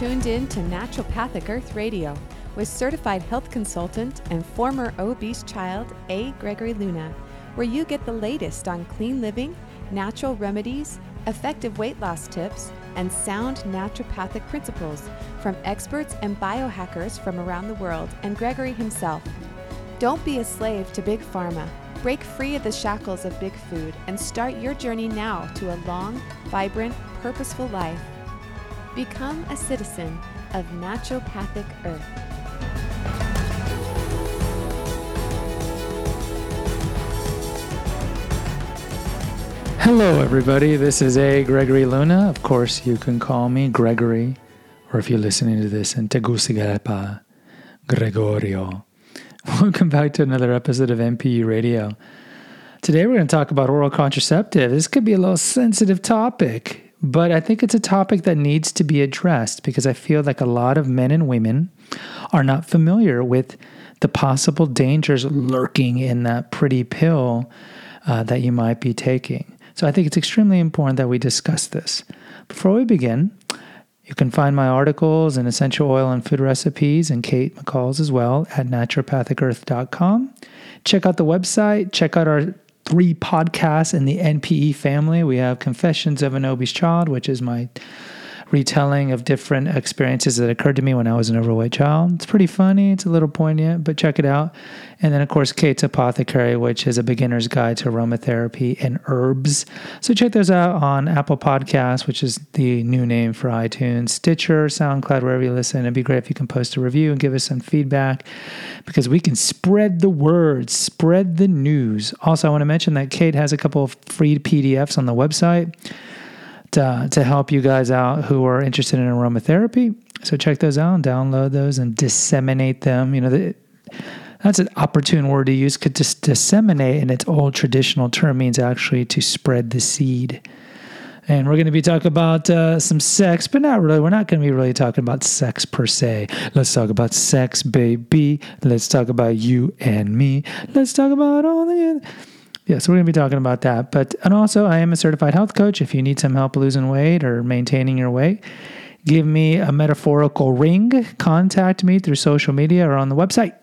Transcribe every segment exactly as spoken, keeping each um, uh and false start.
tuned in to Naturopathic Earth Radio with certified health consultant and former obese child A. Gregory Luna, where you get the latest on clean living, natural remedies, effective weight loss tips, and sound naturopathic principles from experts and biohackers from around the world and Gregory himself. Don't be a slave to Big Pharma. Break free of the shackles of big food and start your journey now to a long, vibrant, purposeful life. Become a citizen of Naturopathic Earth. Hello everybody, this is A. Gregory Luna. Of course, you can call me Gregory, or if you're listening to this in Tegucigalpa, Gregorio. Welcome back to another episode of N P E Radio. Today we're going to talk about oral contraceptive. This could be a little sensitive topic, but I think it's a topic that needs to be addressed because I feel like a lot of men and women are not familiar with the possible dangers lurking in that pretty pill uh, that you might be taking. So I think it's extremely important that we discuss this. Before we begin, you can find my articles and essential oil and food recipes and Kate McCall's as well at naturopathic earth dot com. Check out the website. Check out our three podcasts in the N P E family. We have Confessions of an Obese Child, which is my retelling of different experiences that occurred to me when I was an overweight child. It's pretty funny. It's a little poignant, but check it out. And then, of course, Kate's Apothecary, which is a beginner's guide to aromatherapy and herbs. So check those out on Apple Podcasts, which is the new name for iTunes, Stitcher, SoundCloud, wherever you listen. It'd be great if you can post a review and give us some feedback because we can spread the word, spread the news. Also, I want to mention that Kate has a couple of free P D Fs on the website To, to help you guys out who are interested in aromatherapy. So check those out and download those and disseminate them. You know, the, that's an opportune word to use. Could just disseminate in its old traditional term means actually to spread the seed. And we're going to be talking about uh, some sex, but not really. We're not going to be really talking about sex per se. Let's talk about sex, baby. Let's talk about you and me. Let's talk about all the... Yeah, so we're going to be talking about that. But and also, I am a certified health coach. If you need some help losing weight or maintaining your weight, give me a metaphorical ring. Contact me through social media or on the website.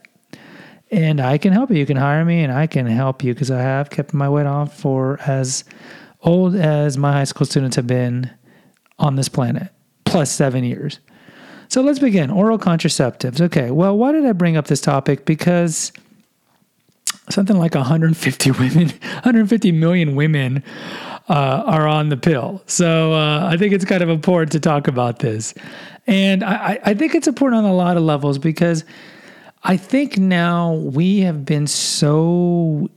And I can help you. You can hire me and I can help you because I have kept my weight off for as old as my high school students have been on this planet, plus seven years. So let's begin. Oral contraceptives. Okay, well, why did I bring up this topic? Because something like one hundred fifty women, one hundred fifty million women uh, are on the pill. So uh, I think it's kind of important to talk about this. And I, I think it's important on a lot of levels because I think now we have been so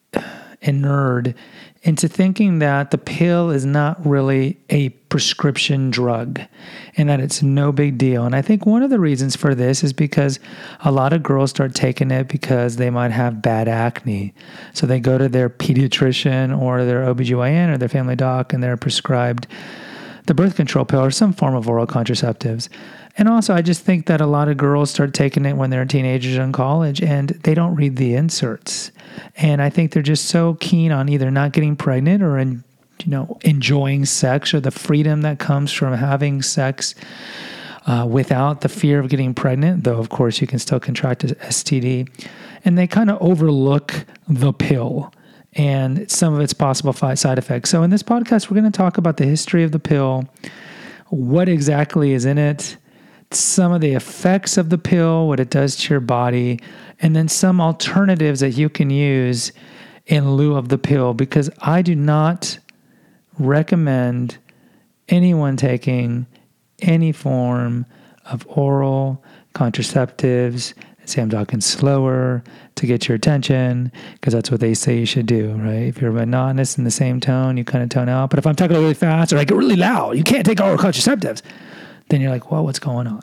inured into thinking that the pill is not really a prescription drug and that it's no big deal. And I think one of the reasons for this is because a lot of girls start taking it because they might have bad acne. So they go to their pediatrician or their O B G Y N or their family doc and they're prescribed the birth control pill or some form of oral contraceptives. And also, I just think that a lot of girls start taking it when they're teenagers in college and they don't read the inserts. And I think they're just so keen on either not getting pregnant or, in, you know, enjoying sex or the freedom that comes from having sex uh, without the fear of getting pregnant, though, of course, you can still contract an S T D. And they kind of overlook the pill and some of its possible side effects. So in this podcast, we're going to talk about the history of the pill, what exactly is in it, some of the effects of the pill, what it does to your body, and then some alternatives that you can use in lieu of the pill, because I do not recommend anyone taking any form of oral contraceptives. Say I'm talking slower to get your attention because that's what they say you should do, right? If you're monotonous in the same tone, you kind of tone out. But if I'm talking really fast or I get really loud, you can't take oral contraceptives. Then you're like, well, what's going on?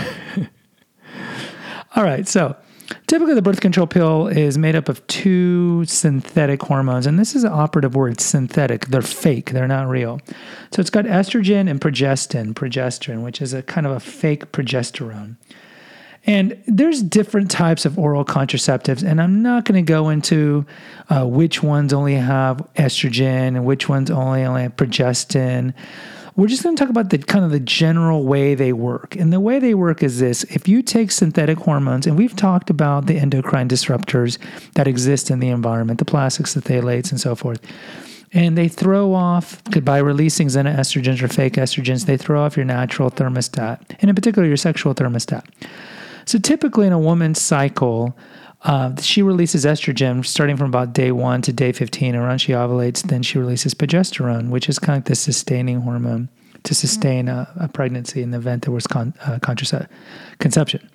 All right, so typically the birth control pill is made up of two synthetic hormones, and this is an operative word, synthetic. They're fake. They're not real. So it's got estrogen and progestin, progesterone, which is a kind of a fake progesterone. And there's different types of oral contraceptives, and I'm not going to go into uh, which ones only have estrogen and which ones only, only have progestin, we're just going to talk about the kind of the general way they work. And the way they work is this. If you take synthetic hormones, and we've talked about the endocrine disruptors that exist in the environment, the plastics, the phthalates, and so forth, and they throw off, by releasing xenoestrogens or fake estrogens, they throw off your natural thermostat, and in particular your sexual thermostat. So typically in a woman's cycle, uh, she releases estrogen starting from about day one to day fifteen. Around she ovulates, then she releases progesterone, which is kind of the sustaining hormone to sustain a, a pregnancy in the event there was con, uh, contrace- conception.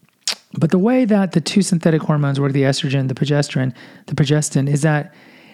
But the way that the two synthetic hormones work, the estrogen, the progesterone, the progestin, is that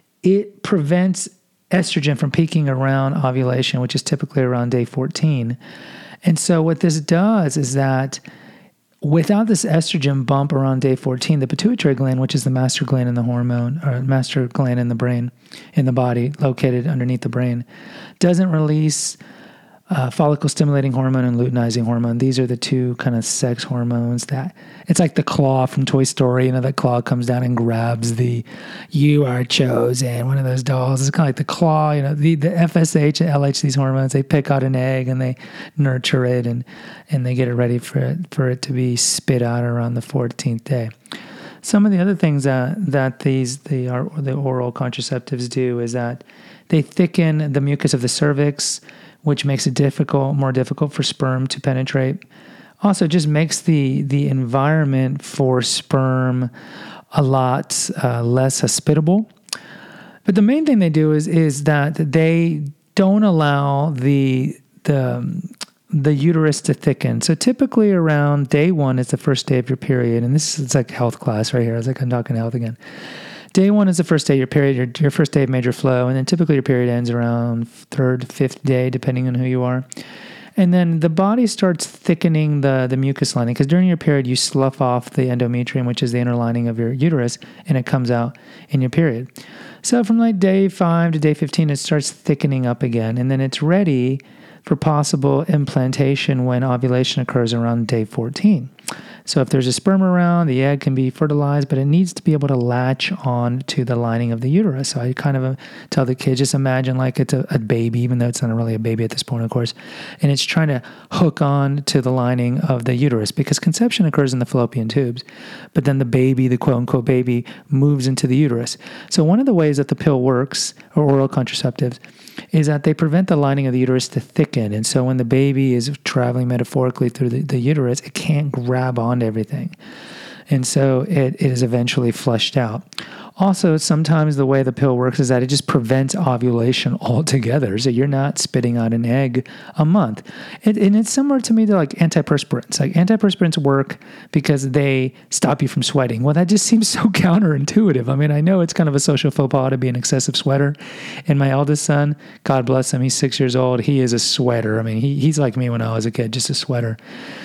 it prevents estrogen from peaking around ovulation, which is typically around day fourteen. And so what this does is that without this estrogen bump around day fourteen, the pituitary gland, which is the master gland in the hormone, or master gland in the brain, in the body, located underneath the brain, doesn't release uh, follicle-stimulating hormone and luteinizing hormone. These are the two kind of sex hormones that, it's like the claw from Toy Story. You know, that claw comes down and grabs the "you are chosen," one of those dolls. It's kind of like the claw, you know, the, the F S H and L H, these hormones, they pick out an egg and they nurture it and, and they get it ready for it, for it to be spit out around the fourteenth day. Some of the other things that, that these the, the oral contraceptives do is that they thicken the mucus of the cervix, which makes it difficult, more difficult for sperm to penetrate. Also, just makes the the environment for sperm a lot uh, less hospitable. But the main thing they do is is that they don't allow the the the uterus to thicken. So typically around day one is the first day of your period, and this is like health class right here. It's like I'm talking health again. Day one is the first day of your period, your, your first day of major flow, and then typically your period ends around third, fifth day, depending on who you are. And then the body starts thickening the, the mucus lining, because during your period, you slough off the endometrium, which is the inner lining of your uterus, and it comes out in your period. So from like day five to day fifteen, it starts thickening up again, and then it's ready for possible implantation when ovulation occurs around day fourteen. So if there's a sperm around, the egg can be fertilized, but it needs to be able to latch on to the lining of the uterus. So I kind of uh, tell the kids, just imagine like it's a, a baby, even though it's not really a baby at this point, of course, and it's trying to hook on to the lining of the uterus, because conception occurs in the fallopian tubes, but then the baby, the quote-unquote baby, moves into the uterus. So one of the ways that the pill works, or oral contraceptives, is that they prevent the lining of the uterus to thicken. And so when the baby is traveling metaphorically through the, the uterus, it can't grab onto everything. And so it, it is eventually flushed out. Also, sometimes the way the pill works is that it just prevents ovulation altogether. So you're not spitting out an egg a month. It, and it's similar to me to like antiperspirants. Like antiperspirants work because they stop you from sweating. Well, that just seems so counterintuitive. I mean, I know it's kind of a social faux pas to be an excessive sweater. And my eldest son, God bless him, he's six years old. He is a sweater. I mean, he he's like me when I was a kid, just a sweater.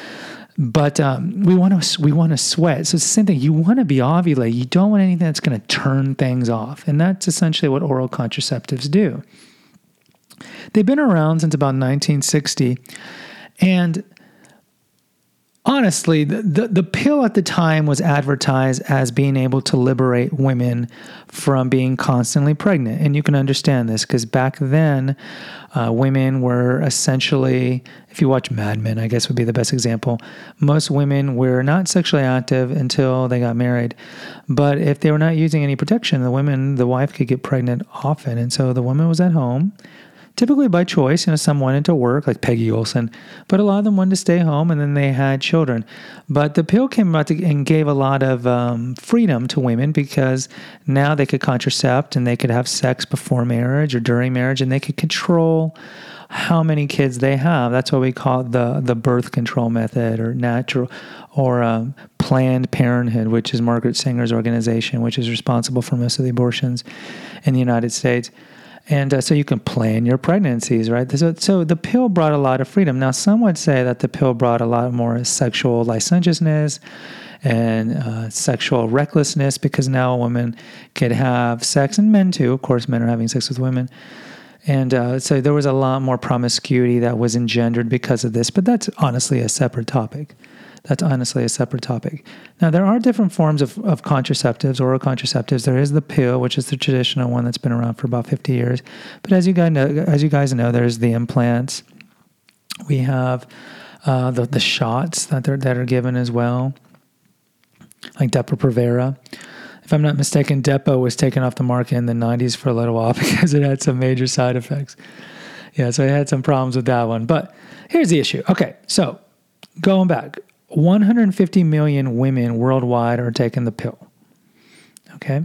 But um, we want to we want to sweat. So it's the same thing. You want to be ovulated. You don't want anything that's going to turn things off. And that's essentially what oral contraceptives do. They've been around since about nineteen sixty. And honestly, the, the, the pill at the time was advertised as being able to liberate women from being constantly pregnant. And you can understand this because back then, uh, women were essentially, if you watch Mad Men, I guess would be the best example. Most women were not sexually active until they got married. But if they were not using any protection, the women, the wife could get pregnant often. And so the woman was at home, typically by choice. You know, some wanted to work, like Peggy Olson, but a lot of them wanted to stay home, and then they had children. But the pill came about to, and gave a lot of um, freedom to women, because now they could contracept and they could have sex before marriage or during marriage, and they could control how many kids they have. That's what we call the the birth control method, or natural, or um, Planned Parenthood, which is Margaret Sanger's organization, which is responsible for most of the abortions in the United States. And uh, so you can plan your pregnancies, right? So, so the pill brought a lot of freedom. Now, some would say that the pill brought a lot more sexual licentiousness and uh, sexual recklessness, because now a woman could have sex, and men too. Of course, men are having sex with women. And uh, so there was a lot more promiscuity that was engendered because of this. But that's honestly a separate topic. That's honestly a separate topic. Now, there are different forms of, of contraceptives, oral contraceptives. There is the pill, which is the traditional one that's been around for about fifty years. But as you guys know, as you guys know, there's the implants. We have uh, the, the shots that, that are given as well, like Depo-Provera. If I'm not mistaken, Depo was taken off the market in the nineties for a little while because it had some major side effects. Yeah, so I had some problems with that one. But here's the issue. Okay, so going back, one hundred fifty million women worldwide are taking the pill. Okay?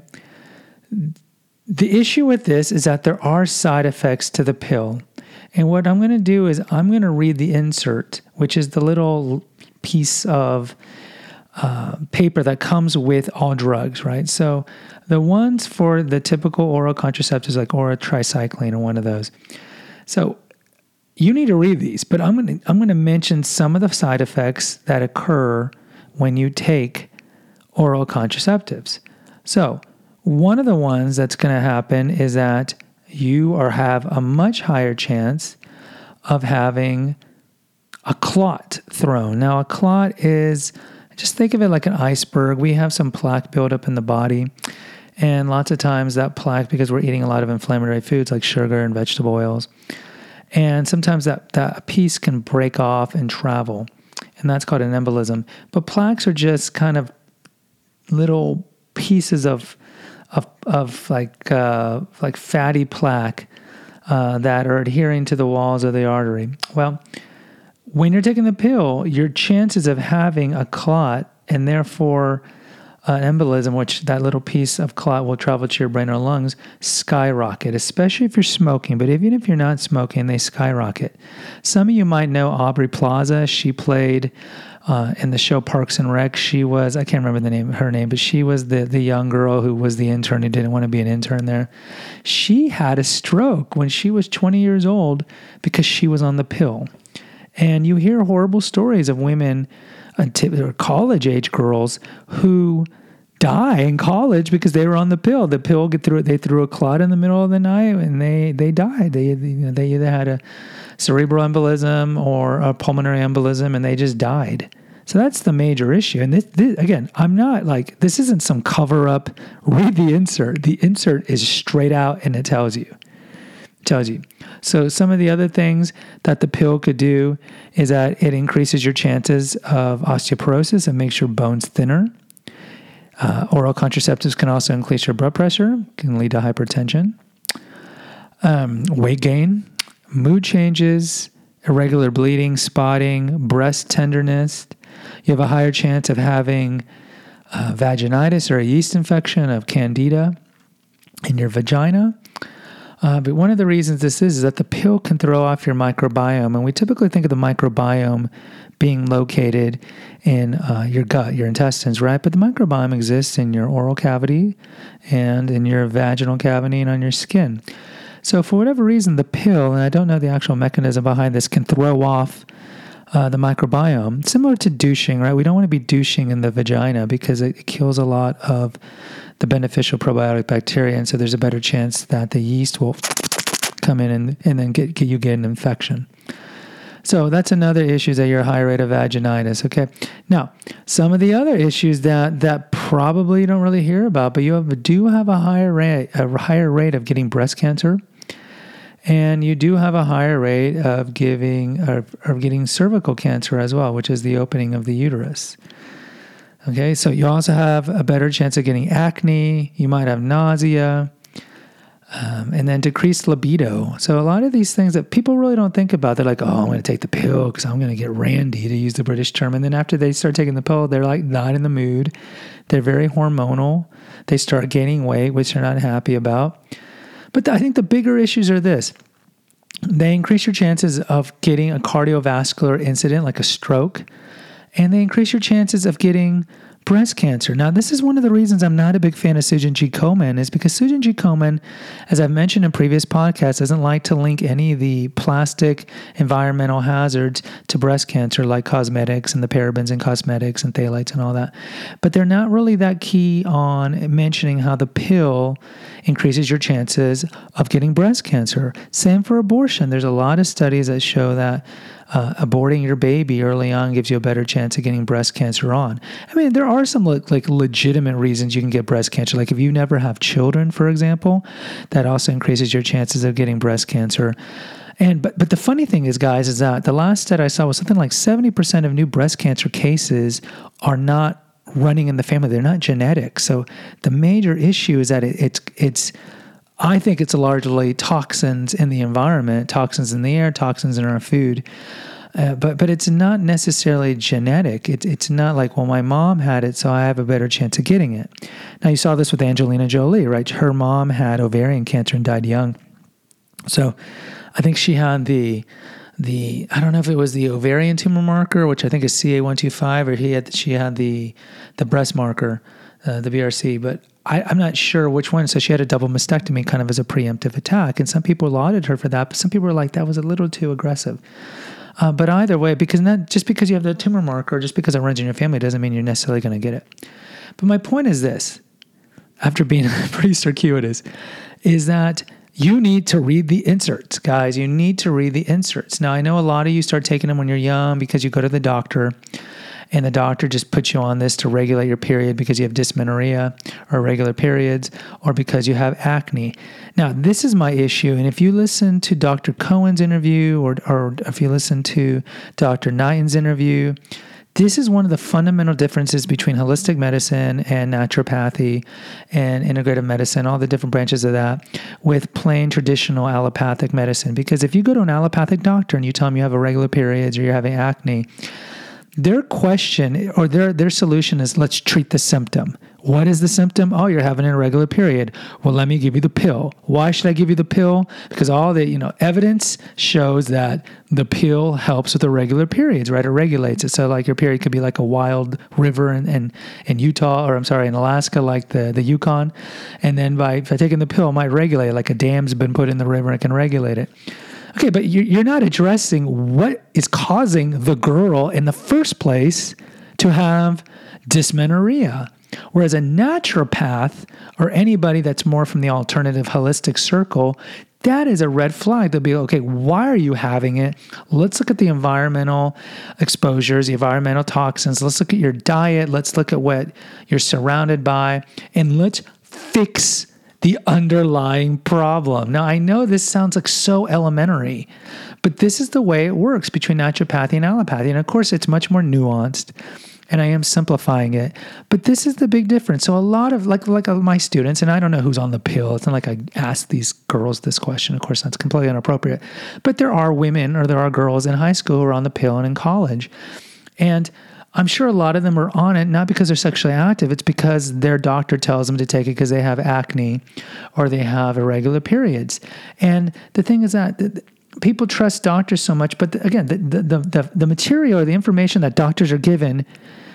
The issue with this is that there are side effects to the pill. And what I'm going to do is I'm going to read the insert, which is the little piece of Uh, paper that comes with all drugs, right? So the ones for the typical oral contraceptives like oral tricycline are one of those. So you need to read these, but I'm going to I'm going to mention some of the side effects that occur when you take oral contraceptives. So one of the ones that's going to happen is that you or have a much higher chance of having a clot thrown. Now, a clot is, just think of it like an iceberg. We have some plaque buildup in the body. And lots of times that plaque, because we're eating a lot of inflammatory foods like sugar and vegetable oils, and sometimes that, that piece can break off and travel. And that's called an embolism. But plaques are just kind of little pieces of of, of like uh, like fatty plaque uh, that are adhering to the walls of the artery. Well, when you're taking the pill, your chances of having a clot and therefore an embolism, which that little piece of clot will travel to your brain or lungs, skyrocket, especially if you're smoking. But even if you're not smoking, they skyrocket. Some of you might know Aubrey Plaza. She played uh, in the show Parks and Rec. She was, I can't remember the name, her name, but she was the, the young girl who was the intern who didn't want to be an intern there. She had a stroke when she was twenty years old because she was on the pill. And you hear horrible stories of women, or college-age girls, who die in college because they were on the pill. The pill get through. They threw a clot in the middle of the night, and they they died. They you know, they either had a cerebral embolism or a pulmonary embolism, and they just died. So that's the major issue. And this, this again, I'm not like this isn't some cover-up. Read the insert. The insert is straight out, and it tells you. Tells you. So some of the other things that the pill could do is that it increases your chances of osteoporosis and makes your bones thinner. Uh, oral contraceptives can also increase your blood pressure, can lead to hypertension, um, weight gain, mood changes, irregular bleeding, spotting, breast tenderness. You have a higher chance of having uh, vaginitis or a yeast infection of candida in your vagina. Uh, but one of the reasons this is, is that the pill can throw off your microbiome. And we typically think of the microbiome being located in uh, your gut, your intestines, right? But the microbiome exists in your oral cavity and in your vaginal cavity and on your skin. So for whatever reason, the pill, and I don't know the actual mechanism behind this, can throw off uh, the microbiome. Similar to douching, right? We don't want to be douching in the vagina because it, it kills a lot of the beneficial probiotic bacteria, and so there's a better chance that the yeast will come in and, and then get, get you get an infection. So that's another issue, that you're a high rate of vaginitis, okay? Now, some of the other issues that, that probably you don't really hear about, but you have, do have a higher rate, a higher rate of getting breast cancer, and you do have a higher rate of giving of, of getting cervical cancer as well, which is the opening of the uterus. Okay, so you also have a better chance of getting acne. You might have nausea, um, and then decreased libido. So a lot of these things that people really don't think about, they're like, oh, I'm going to take the pill because I'm going to get randy, to use the British term. And then after they start taking the pill, they're like not in the mood. They're very hormonal. They start gaining weight, which they're not happy about. But I think the bigger issues are this. They increase your chances of getting a cardiovascular incident like a stroke, and they increase your chances of getting breast cancer. Now, this is one of the reasons I'm not a big fan of Susan G. Komen, is because Susan G. Komen, as I've mentioned in previous podcasts, doesn't like to link any of the plastic environmental hazards to breast cancer, like cosmetics and the parabens in cosmetics and phthalates and all that. But they're not really that key on mentioning how the pill increases your chances of getting breast cancer. Same for abortion. There's a lot of studies that show that Uh, aborting your baby early on gives you a better chance of getting breast cancer on. I mean, there are some le- like legitimate reasons you can get breast cancer. Like if you never have children, for example, that also increases your chances of getting breast cancer. And but but the funny thing is, guys, is that the last stat I saw was something like seventy percent of new breast cancer cases are not running in the family. They're not genetic. So the major issue is that it, it's it's I think it's largely toxins in the environment, toxins in the air, toxins in our food. Uh, but but it's not necessarily genetic. It's it's not like, well, my mom had it, so I have a better chance of getting it. Now, you saw this with Angelina Jolie, right? Her mom had ovarian cancer and died young. So I think she had the, the I don't know if it was the ovarian tumor marker, which I think is C A one twenty-five, or he had she had the the breast marker, uh, the B R C, but I, I'm not sure which one. So she had a double mastectomy kind of as a preemptive attack. And some people lauded her for that, but some people were like, that was a little too aggressive. Uh, but either way, because not just because you have the tumor marker, just because it runs in your family doesn't mean you're necessarily going to get it. But my point is this, after being pretty circuitous, is that you need to read the inserts, guys. You need to read the inserts. Now, I know a lot of you start taking them when you're young because you go to the doctor, and the doctor just puts you on this to regulate your period because you have dysmenorrhea or irregular periods, or because you have acne. Now, this is my issue. And if you listen to Doctor Cohen's interview, or, or if you listen to Doctor Knighton's interview, this is one of the fundamental differences between holistic medicine and naturopathy and integrative medicine, all the different branches of that, with plain traditional allopathic medicine. Because if you go to an allopathic doctor and you tell them you have irregular periods or you're having acne, their question or their their solution is, let's treat the symptom. What is the symptom? Oh, you're having an irregular period. Well, let me give you the pill. Why should I give you the pill? Because all the you know evidence shows that the pill helps with irregular periods, right? It regulates it. So like your period could be like a wild river in, in, in Utah, or I'm sorry, in Alaska, like the, the Yukon. And then by, by taking the pill, it might regulate it, like a dam's been put in the river and it can regulate it. Okay, but you're not addressing what is causing the girl in the first place to have dysmenorrhea. Whereas a naturopath or anybody that's more from the alternative holistic circle, that is a red flag. They'll be, okay, why are you having it? Let's look at the environmental exposures, the environmental toxins. Let's look at your diet. Let's look at what you're surrounded by, and let's fix the underlying problem. Now, I know this sounds like so elementary, but this is the way it works between naturopathy and allopathy. And of course, it's much more nuanced, and I am simplifying it. But this is the big difference. So a lot of, like like my students, and I don't know who's on the pill. It's not like I asked these girls this question. Of course, that's completely inappropriate. But there are women or there are girls in high school who are on the pill and in college. And I'm sure a lot of them are on it, not because they're sexually active. It's because their doctor tells them to take it because they have acne or they have irregular periods. And the thing is that the, people trust doctors so much, but the, again, the, the, the, the material or the information that doctors are given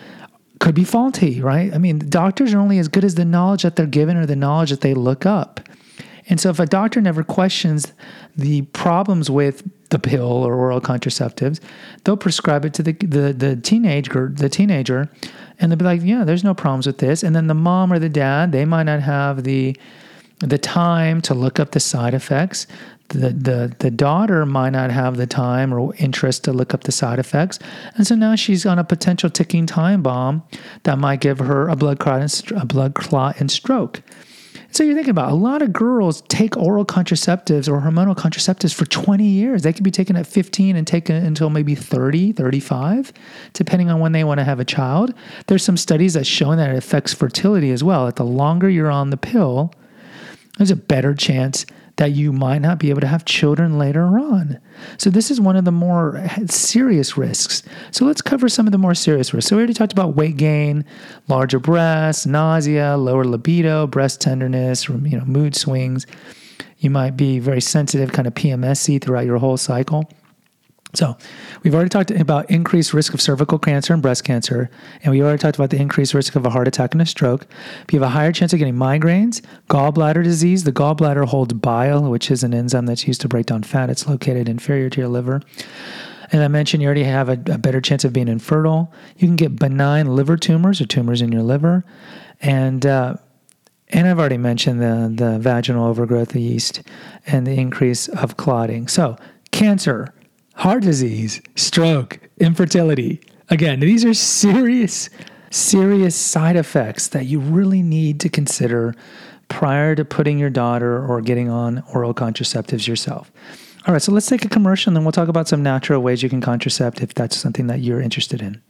could be faulty, right? I mean, doctors are only as good as the knowledge that they're given or the knowledge that they look up. And so if a doctor never questions the problems with the pill or oral contraceptives, they'll prescribe it to the the, the teenager, the teenager, and they'll be like, yeah, there's no problems with this. And then the mom or the dad, they might not have the the time to look up the side effects. The, the the daughter might not have the time or interest to look up the side effects. And so now she's on a potential ticking time bomb that might give her a blood clot and, a blood clot and stroke. So you're thinking about a lot of girls take oral contraceptives or hormonal contraceptives for twenty years. They could be taken at fifteen and taken until maybe thirty, thirty-five, depending on when they want to have a child. There's some studies that show that it affects fertility as well. That the longer you're on the pill, there's a better chance that you might not be able to have children later on. So this is one of the more serious risks. So let's cover some of the more serious risks. So we already talked about weight gain, larger breasts, nausea, lower libido, breast tenderness, you know, mood swings. You might be very sensitive, kind of P M S-y throughout your whole cycle. So we've already talked about increased risk of cervical cancer and breast cancer, and we already talked about the increased risk of a heart attack and a stroke. You have a higher chance of getting migraines, gallbladder disease. The gallbladder holds bile, which is an enzyme that's used to break down fat. It's located inferior to your liver. And I mentioned you already have a, a better chance of being infertile. You can get benign liver tumors or tumors in your liver. And uh, and I've already mentioned the, the vaginal overgrowth of yeast and the increase of clotting. So cancer, heart disease, stroke, infertility. Again, these are serious, serious side effects that you really need to consider prior to putting your daughter or getting on oral contraceptives yourself. All right, so let's take a commercial and then we'll talk about some natural ways you can contracept if that's something that you're interested in.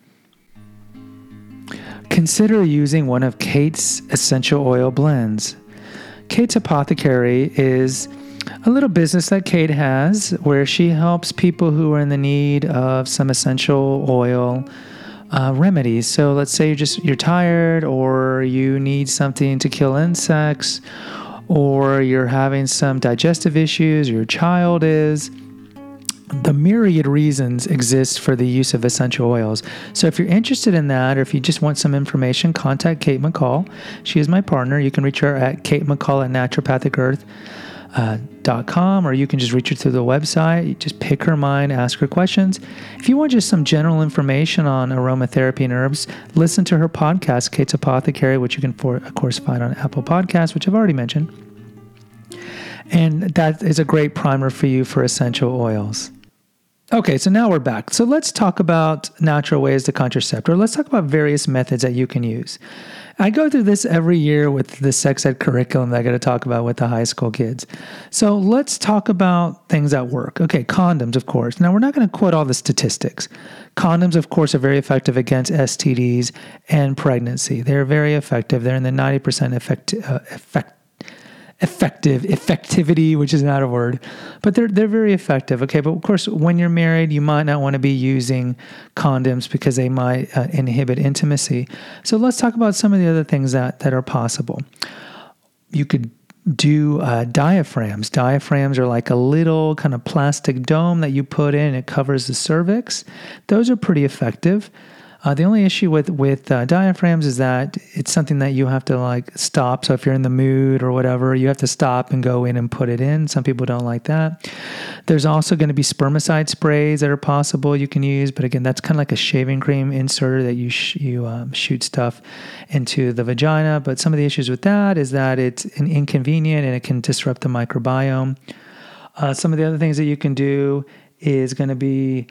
Consider using one of Kate's essential oil blends. Kate's Apothecary is a little business that Kate has where she helps people who are in the need of some essential oil uh, remedies. So let's say you're just you're tired, or you need something to kill insects, or you're having some digestive issues, or your child is. The myriad reasons exist for the use of essential oils. So if you're interested in that, or if you just want some information, contact Kate McCall. She is my partner. You can reach her at Kate McCall at naturopathic earth dot com, or you can just reach her through the website. Just pick her mind, ask her questions. If you want just some general information on aromatherapy and herbs, listen to her podcast, Kate's Apothecary, which you can, for, of course, find on Apple Podcasts, which I've already mentioned. And that is a great primer for you for essential oils. Okay, so now we're back. So let's talk about natural ways to contracept, or let's talk about various methods that you can use. I go through this every year with the sex ed curriculum that I got to talk about with the high school kids. So let's talk about things that work. Okay, condoms, of course. Now, we're not going to quote all the statistics. Condoms, of course, are very effective against S T Ds and pregnancy. They're very effective. They're in the ninety percent effect, uh, effect effective effectivity, which is not a word, but they're they're very effective. Okay, but of course, when you're married, you might not want to be using condoms because they might uh, inhibit intimacy. So let's talk about some of the other things that that are possible. You could do uh, diaphragms. Diaphragms are like a little kind of plastic dome that you put in. It covers the cervix. Those are pretty effective. Uh, the only issue with with uh, diaphragms is that it's something that you have to like stop. So if you're in the mood or whatever, you have to stop and go in and put it in. Some people don't like that. There's also going to be spermicide sprays that are possible you can use, but again, that's kind of like a shaving cream inserter that you sh- you um, shoot stuff into the vagina. But some of the issues with that is that it's an inconvenient and it can disrupt the microbiome. Uh, some of the other things that you can do is going to be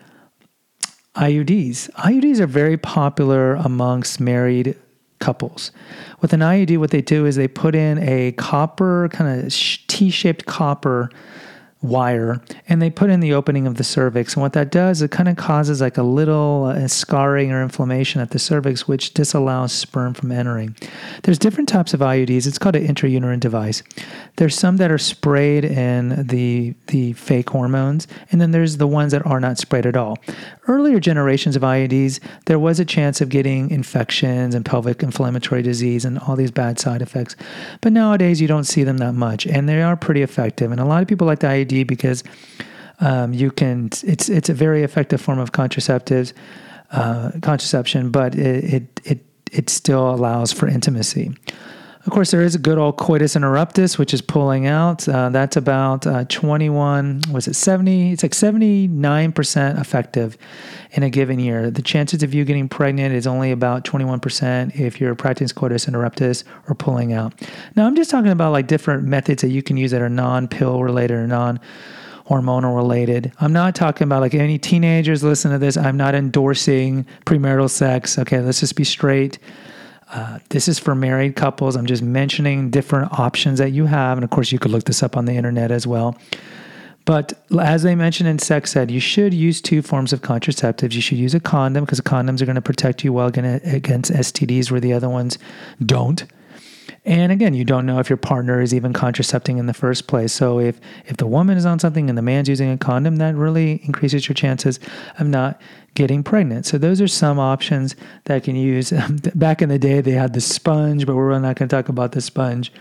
I U Ds. I U Ds are very popular amongst married couples. With an I U D, what they do is they put in a copper, kind of T-shaped copper wire, and they put in the opening of the cervix. And what that does, it kind of causes like a little uh, scarring or inflammation at the cervix, which disallows sperm from entering. There's different types of I U Ds. It's called an intrauterine device. There's some that are sprayed in the the fake hormones, and then there's the ones that are not sprayed at all. Earlier generations of I U Ds, there was a chance of getting infections and pelvic inflammatory disease and all these bad side effects. But nowadays, you don't see them that much, and they are pretty effective. And a lot of people like the I U D because um, you can. It's it's a very effective form of contraceptives, uh, contraception, but it, it it it still allows for intimacy. Of course, there is a good old coitus interruptus, which is pulling out. Uh, that's about uh, twenty-one, was it seventy? It's like seventy-nine percent effective in a given year. The chances of you getting pregnant is only about twenty-one percent if you're practicing coitus interruptus or pulling out. Now, I'm just talking about like different methods that you can use that are non-pill related or non-hormonal related. I'm not talking about like any teenagers listen to this. I'm not endorsing premarital sex. Okay, let's just be straight. Uh, this is for married couples. I'm just mentioning different options that you have. And of course, you could look this up on the internet as well. But as I mentioned in sex ed, you should use two forms of contraceptives. You should use a condom because condoms are going to protect you well against S T Ds where the other ones don't. And again, you don't know if your partner is even contracepting in the first place. So if, if the woman is on something and the man's using a condom, that really increases your chances of not getting pregnant. So those are some options that I can use. Back in the day, they had the sponge, but we're not going to talk about the sponge.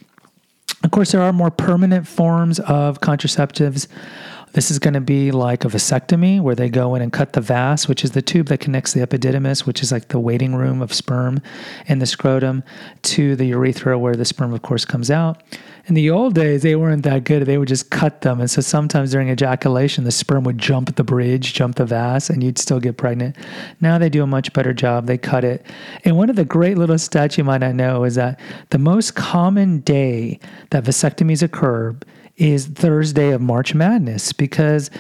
Of course, there are more permanent forms of contraceptives. This is going to be like a vasectomy where they go in and cut the vas, which is the tube that connects the epididymis, which is like the waiting room of sperm in the scrotum, to the urethra where the sperm, of course, comes out. In the old days, they weren't that good. They would just cut them. And so sometimes during ejaculation, the sperm would jump the bridge, jump the vas, and you'd still get pregnant. Now they do a much better job. They cut it. And one of the great little stats you might not know is that the most common day that vasectomies occur is Thursday of March Madness, because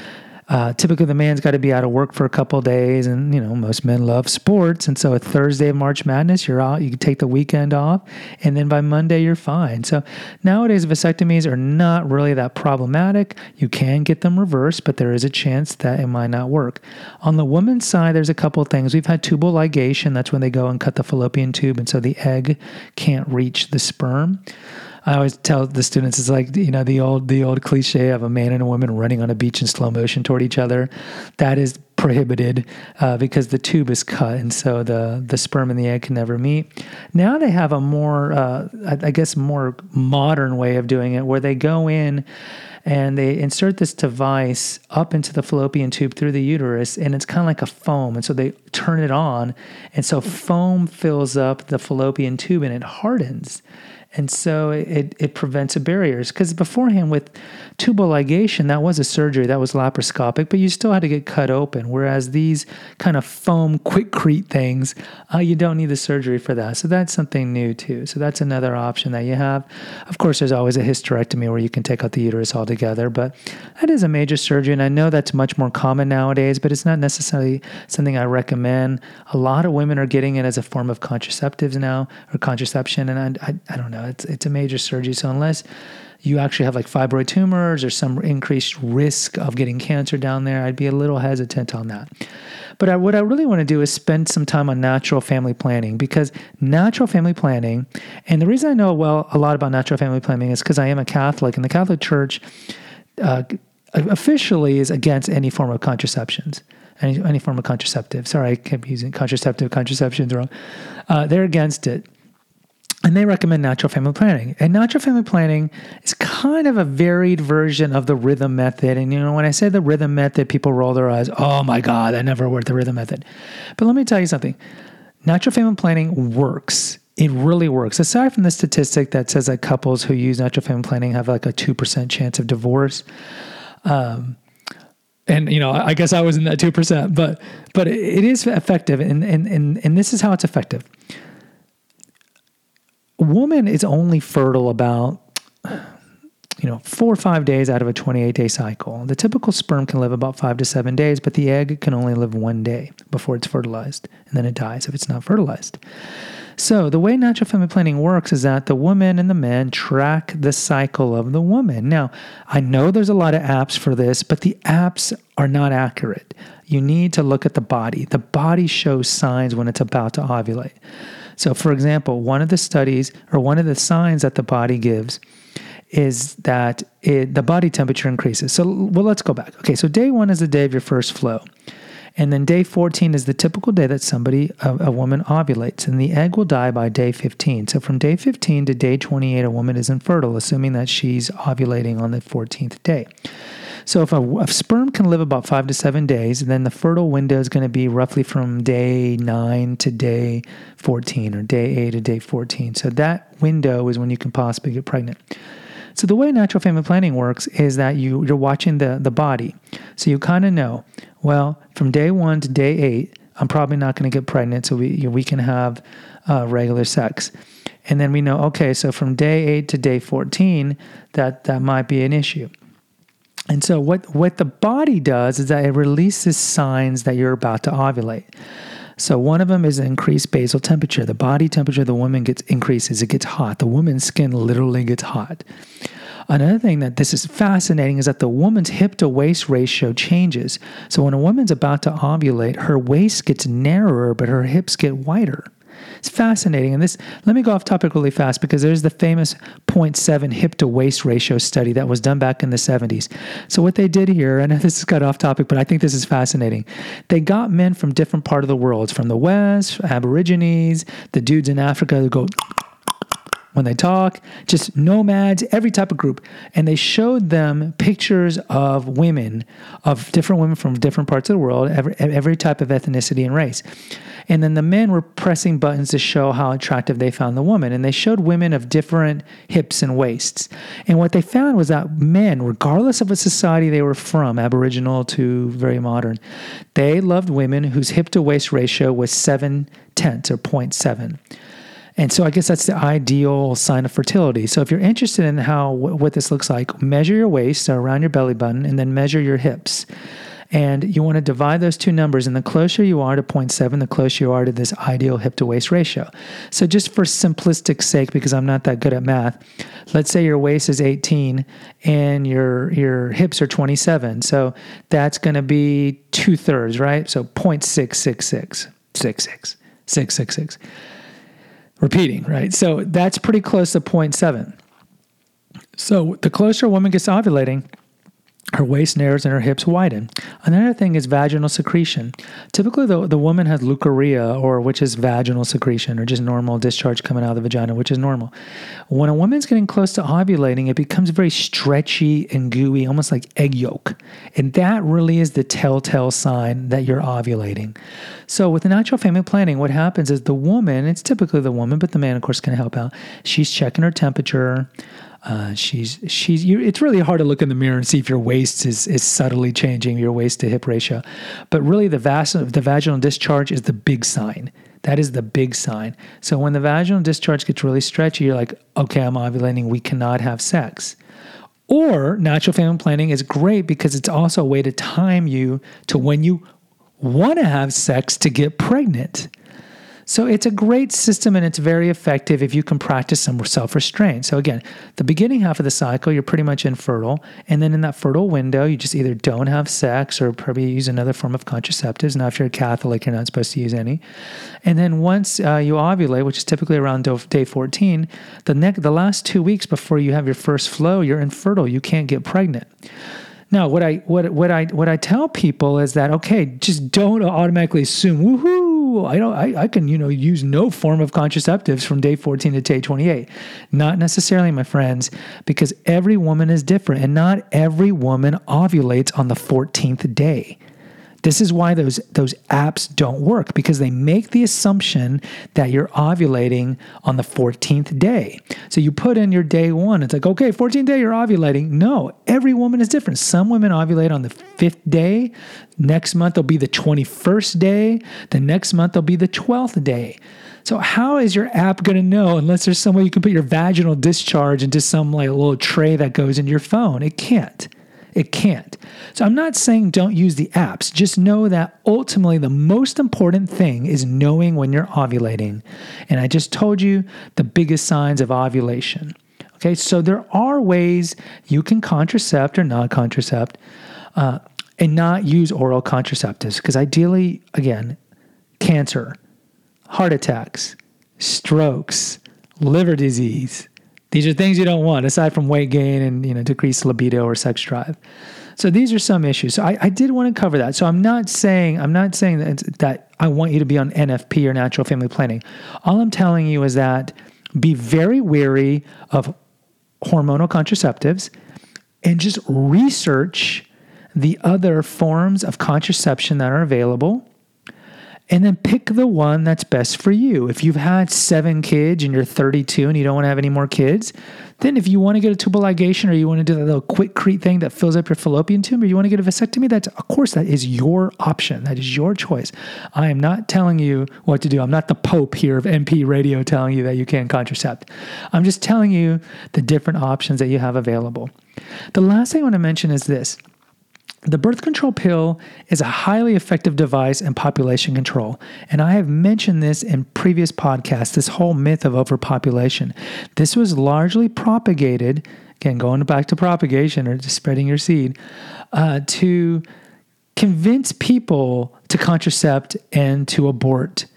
Uh, typically, the man's got to be out of work for a couple of days, and you know most men love sports, and so a Thursday of March Madness, you're out. You can take the weekend off, and then by Monday you're fine. So nowadays, vasectomies are not really that problematic. You can get them reversed, but there is a chance that it might not work. On the woman's side, there's a couple of things. We've had tubal ligation. That's when they go and cut the fallopian tube, and so the egg can't reach the sperm. I always tell the students, it's like, you know, the old the old cliche of a man and a woman running on a beach in slow motion toward each other. That is prohibited uh, because the tube is cut, and so the, the sperm and the egg can never meet. Now they have a more, uh, I, I guess, more modern way of doing it, where they go in and they insert this device up into the fallopian tube through the uterus, and it's kind of like a foam. And so they turn it on, and so foam fills up the fallopian tube and it hardens. And so it, it prevents barriers. Because beforehand with tubal ligation, that was a surgery, that was laparoscopic, but you still had to get cut open. Whereas these kind of foam quickcrete things, uh, you don't need the surgery for that. So that's something new too. So that's another option that you have. Of course, there's always a hysterectomy where you can take out the uterus altogether, but that is a major surgery. And I know that's much more common nowadays, but it's not necessarily something I recommend. A lot of women are getting it as a form of contraceptives now, or contraception, and I, I, I don't know. It's it's a major surgery. So unless you actually have like fibroid tumors or some increased risk of getting cancer down there, I'd be a little hesitant on that. But I, what I really want to do is spend some time on natural family planning, because natural family planning, and the reason I know well a lot about natural family planning is because I am a Catholic, and the Catholic Church uh, officially is against any form of contraceptions. Any, any form of contraceptive. Sorry, I kept using contraceptive, contraceptions wrong. Uh, they're against it. And they recommend natural family planning. And natural family planning is kind of a varied version of the rhythm method. And, you know, when I say the rhythm method, people roll their eyes. Oh, my God, I never worked the rhythm method. But let me tell you something. Natural family planning works. It really works. Aside from the statistic that says that couples who use natural family planning have like a two percent chance of divorce. Um, and, you know, I guess I was in that two percent. But but it is effective. And, and, and, and this is how it's effective. A woman is only fertile about, you know, four or five days out of a twenty-eight day cycle. The typical sperm can live about five to seven days, but the egg can only live one day before it's fertilized, and then it dies if it's not fertilized. So the way natural family planning works is that the woman and the man track the cycle of the woman. Now, I know there's a lot of apps for this, but the apps are not accurate. You need to look at the body. The body shows signs when it's about to ovulate. So, for example, one of the studies or one of the signs that the body gives is that it, the body temperature increases. So, well, let's go back. Okay, so day one is the day of your first flow. And then day fourteen is the typical day that somebody, a, a woman ovulates. And the egg will die by day fifteen. So from day fifteen to day twenty-eight, a woman is infertile, assuming that she's ovulating on the fourteenth day. So if a, a sperm can live about five to seven days, then the fertile window is going to be roughly from day nine to day fourteen, or day eight to day fourteen. So that window is when you can possibly get pregnant. So the way natural family planning works is that you, you're watching the, the body. So you kind of know, well, from day one to day eight, I'm probably not going to get pregnant, so we we can have uh, regular sex. And then we know, okay, so from day eight to day fourteen, that, that might be an issue. And so what, what the body does is that it releases signs that you're about to ovulate. So one of them is increased basal temperature. The body temperature of the woman gets increases. It gets hot. The woman's skin literally gets hot. Another thing that this is fascinating is that the woman's hip to waist ratio changes. So when a woman's about to ovulate, her waist gets narrower, but her hips get wider. It's fascinating. And this, let me go off topic really fast, because there's the famous zero point seven hip to waist ratio study that was done back in the seventies. So what they did here, and this is kind of off topic, but I think this is fascinating. They got men from different part of the world, from the West, Aborigines, the dudes in Africa who go when they talk, just nomads, every type of group. And they showed them pictures of women, of different women from different parts of the world, every, every type of ethnicity and race. And then the men were pressing buttons to show how attractive they found the woman. And they showed women of different hips and waists. And what they found was that men, regardless of what society they were from, Aboriginal to very modern, they loved women whose hip to waist ratio was seven tenths or zero point seven. And so I guess that's the ideal sign of fertility. So if you're interested in how what this looks like, measure your waist, so around your belly button, and then measure your hips. And you want to divide those two numbers, and the closer you are to zero point seven, the closer you are to this ideal hip-to-waist ratio. So just for simplistic sake, because I'm not that good at math, let's say your waist is eighteen and your your hips are twenty-seven. So that's going to be two-thirds, right? So zero point six six six, six six, six six six. Repeating, right? So that's pretty close to zero point seven. So the closer a woman gets to ovulating, her waist narrows and her hips widen. Another thing is vaginal secretion. Typically, the, the woman has leukorrhea, or which is vaginal secretion, or just normal discharge coming out of the vagina, which is normal. When a woman's getting close to ovulating, it becomes very stretchy and gooey, almost like egg yolk. And that really is the telltale sign that you're ovulating. So with natural family planning, what happens is the woman, it's typically the woman, but the man, of course, can help out. She's checking her temperature. Uh, she's she's. You, it's really hard to look in the mirror and see if your waist is is subtly changing, your waist to hip ratio. But really, the vas- the vaginal discharge is the big sign. That is the big sign. So when the vaginal discharge gets really stretchy, you're like, okay, I'm ovulating. We cannot have sex. Or natural family planning is great because it's also a way to time you to when you want to have sex to get pregnant. So it's a great system, and it's very effective if you can practice some self-restraint. So again, the beginning half of the cycle, you're pretty much infertile. And then in that fertile window, you just either don't have sex or probably use another form of contraceptives. Now, if you're a Catholic, you're not supposed to use any. And then once uh, you ovulate, which is typically around day fourteen, the, ne- the last two weeks before you have your first flow, you're infertile. You can't get pregnant. Now, what I what what I what I tell people is that, okay, just don't automatically assume, woohoo, I don't I, I can, you know, use no form of contraceptives from day fourteen to day twenty-eight. Not necessarily, my friends, because every woman is different, and not every woman ovulates on the fourteenth day. This is why those those apps don't work, because they make the assumption that you're ovulating on the fourteenth day. So you put in your day one. It's like, okay, fourteenth day, you're ovulating. No, every woman is different. Some women ovulate on the fifth day. Next month, they'll be the twenty-first day. The next month, they'll be the twelfth day. So how is your app going to know unless there's some way you can put your vaginal discharge into some like little tray that goes into your phone? It can't. It can't. So I'm not saying don't use the apps. Just know that ultimately the most important thing is knowing when you're ovulating. And I just told you the biggest signs of ovulation. Okay, so there are ways you can contracept or not contracept uh, and not use oral contraceptives. Because ideally, again, cancer, heart attacks, strokes, liver disease, these are things you don't want, aside from weight gain and, you know, decreased libido or sex drive. So these are some issues. So I, I did want to cover that. So I'm not saying I'm not saying that, that I want you to be on N F P or natural family planning. All I'm telling you is that be very wary of hormonal contraceptives and just research the other forms of contraception that are available. And then pick the one that's best for you. If you've had seven kids and you're thirty-two and you don't want to have any more kids, then if you want to get a tubal ligation or you want to do that little Quikrete thing that fills up your fallopian tube, or you want to get a vasectomy, that's, of course, that is your option. That is your choice. I am not telling you what to do. I'm not the Pope here of N P radio telling you that you can't contracept. I'm just telling you the different options that you have available. The last thing I want to mention is this. The birth control pill is a highly effective device in population control. And I have mentioned this in previous podcasts, this whole myth of overpopulation. This was largely propagated, again, going back to propagation or just spreading your seed, uh, to convince people to contracept and to abort.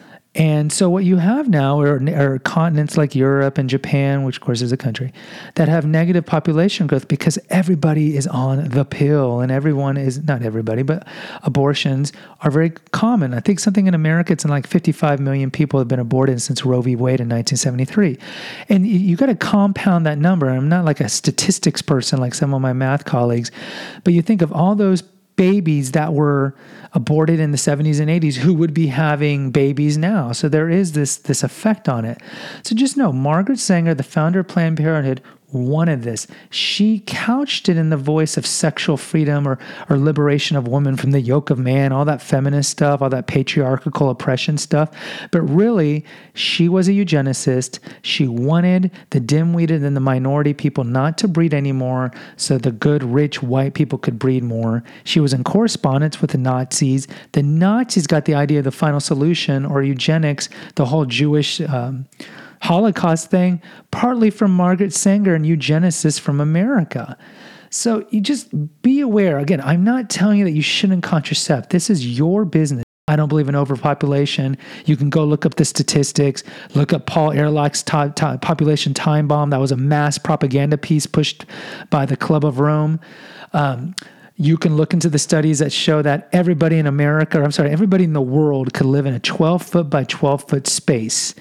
And so what you have now are, are continents like Europe and Japan, which of course is a country, that have negative population growth because everybody is on the pill, and everyone is, not everybody, but abortions are very common. I think something in America, it's in like fifty-five million people have been aborted since Roe v. Wade in nineteen seventy-three. And you, you got to compound that number. I'm not like a statistics person like some of my math colleagues, but you think of all those babies that were aborted in the seventies and eighties who would be having babies now. So there is this this effect on it. So just know, Margaret Sanger, the founder of Planned Parenthood, wanted this. She couched it in the voice of sexual freedom or, or liberation of women from the yoke of man, all that feminist stuff, all that patriarchal oppression stuff. But really, she was a eugenicist. She wanted the dim-witted and the minority people not to breed anymore so the good, rich, white people could breed more. She was in correspondence with the Nazis. The Nazis got the idea of the final solution, or eugenics, the whole Jewish um, Holocaust thing, partly from Margaret Sanger and eugenicists from America. So you just be aware. Again, I'm not telling you that you shouldn't contracept. This is your business. I don't believe in overpopulation. You can go look up the statistics, look up Paul Ehrlich's to- to- population time bomb. That was a mass propaganda piece pushed by the Club of Rome. Um, you can look into the studies that show that everybody in America, or I'm sorry, everybody in the world could live in a twelve foot by twelve foot space.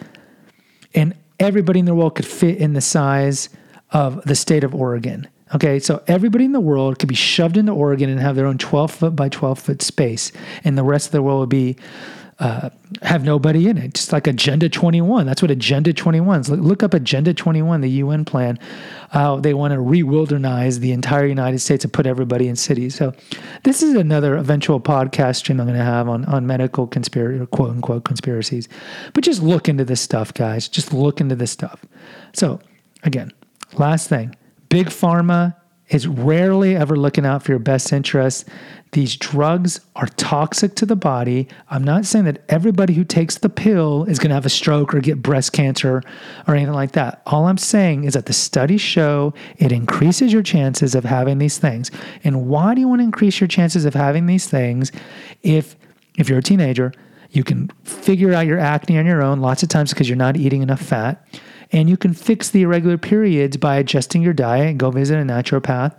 And everybody in the world could fit in the size of the state of Oregon. Okay, so everybody in the world could be shoved into Oregon and have their own twelve foot by twelve foot space, and the rest of the world would be uh, have nobody in it. Just like Agenda twenty-one. That's what Agenda twenty-one is. Look, look up Agenda twenty-one, the U N plan. Uh, they want to re-wildernize the entire United States and put everybody in cities. So this is another eventual podcast stream I'm going to have on, on medical conspiracy, or quote unquote conspiracies. But just look into this stuff, guys. Just look into this stuff. So again, last thing. Big Pharma is rarely ever looking out for your best interests. These drugs are toxic to the body. I'm not saying that everybody who takes the pill is going to have a stroke or get breast cancer or anything like that. All I'm saying is that the studies show it increases your chances of having these things. And why do you want to increase your chances of having these things if, if you're a teenager, you can figure out your acne on your own lots of times because you're not eating enough fat. And you can fix the irregular periods by adjusting your diet and go visit a naturopath.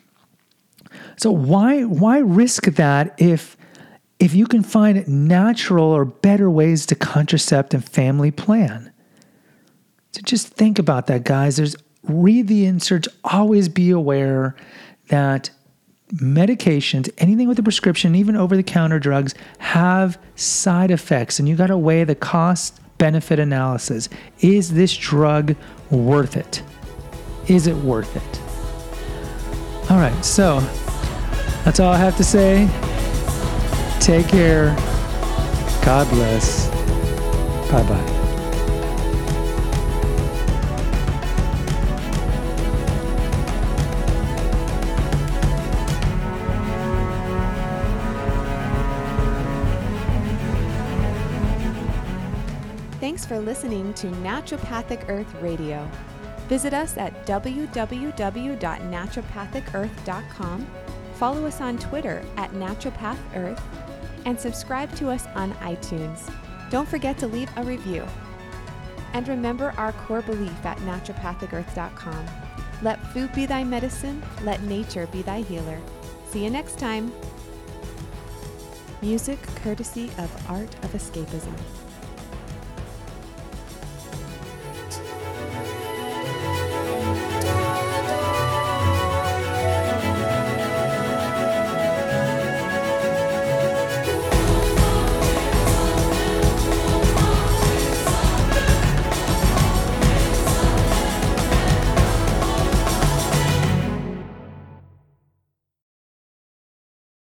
So why why risk that if if you can find natural or better ways to contracept and family plan? So just think about that, guys. There's read the inserts. Always be aware that medications, anything with a prescription, even over-the-counter drugs, have side effects, and you got to weigh the cost benefit analysis. Is this drug worth it? Is it worth it? All right, so that's all I have to say. Take care. God bless. Bye-bye. Thanks for listening to Naturopathic Earth Radio. Visit us at w w w dot naturopathic earth dot com, follow us on Twitter at naturopathearth, and subscribe to us on iTunes. Don't forget to leave a review. And remember our core belief at naturopathic earth dot com. Let food be thy medicine, let nature be thy healer. See you next time. Music courtesy of Art of Escapism.